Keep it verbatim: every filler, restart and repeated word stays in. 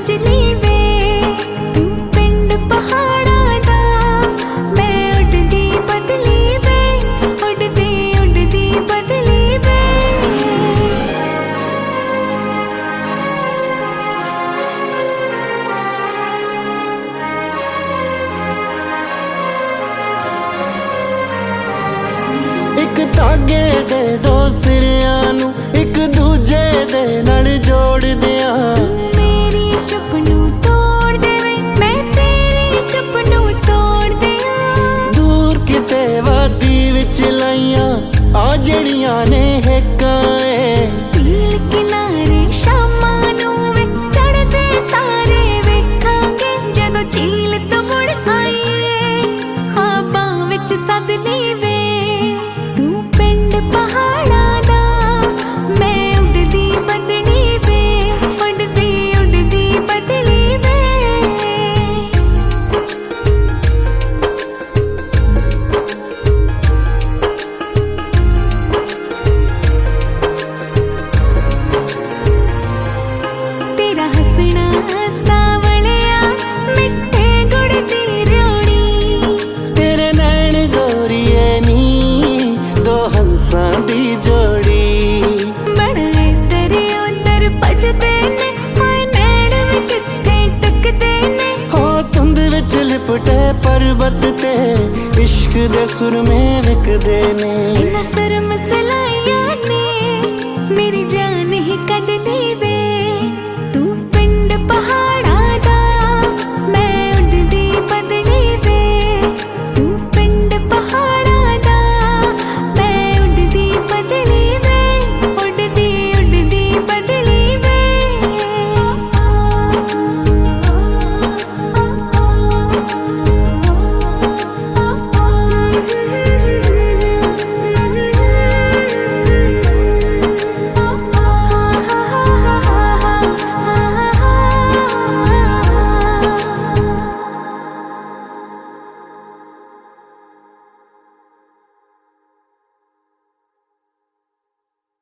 बिजली वे तू पिंड पहाड़ा दा मैं उड़दी बदली वे उड़दी उड़दी बदली वे एक धागे दे दो सिरियां नू एक दूजे दे नाल जोड़ दियां मेरी चुप नू तोड़ देवे मैं तेरी चुप नू तोड़ दियां दूर किते वादी विच लाइयां आ जड़ियां ने हिक्कां ए टील किनारे शामां नू वे चढ़दे तारे वेखांगे जदों झील तो मुड़ आईए ख्वाबां विच सद ली वे तू पिंड पहाड़ा दा मैं उड़दी बदली वे उड़दी उड़दी बदली वे तेरा हसना सावलिया मिठे गुड़ दी रौड़ी तेरे नैन गोरिए नी दो हंसां दी जोड़ी बड़े इधर उधर भजदे ने हाय नैन वे किथे टकदे ने हो धुंद विच लिपटे पर्वत ते इश्क दे सुर में विकदे ने इन्ना सुर मसला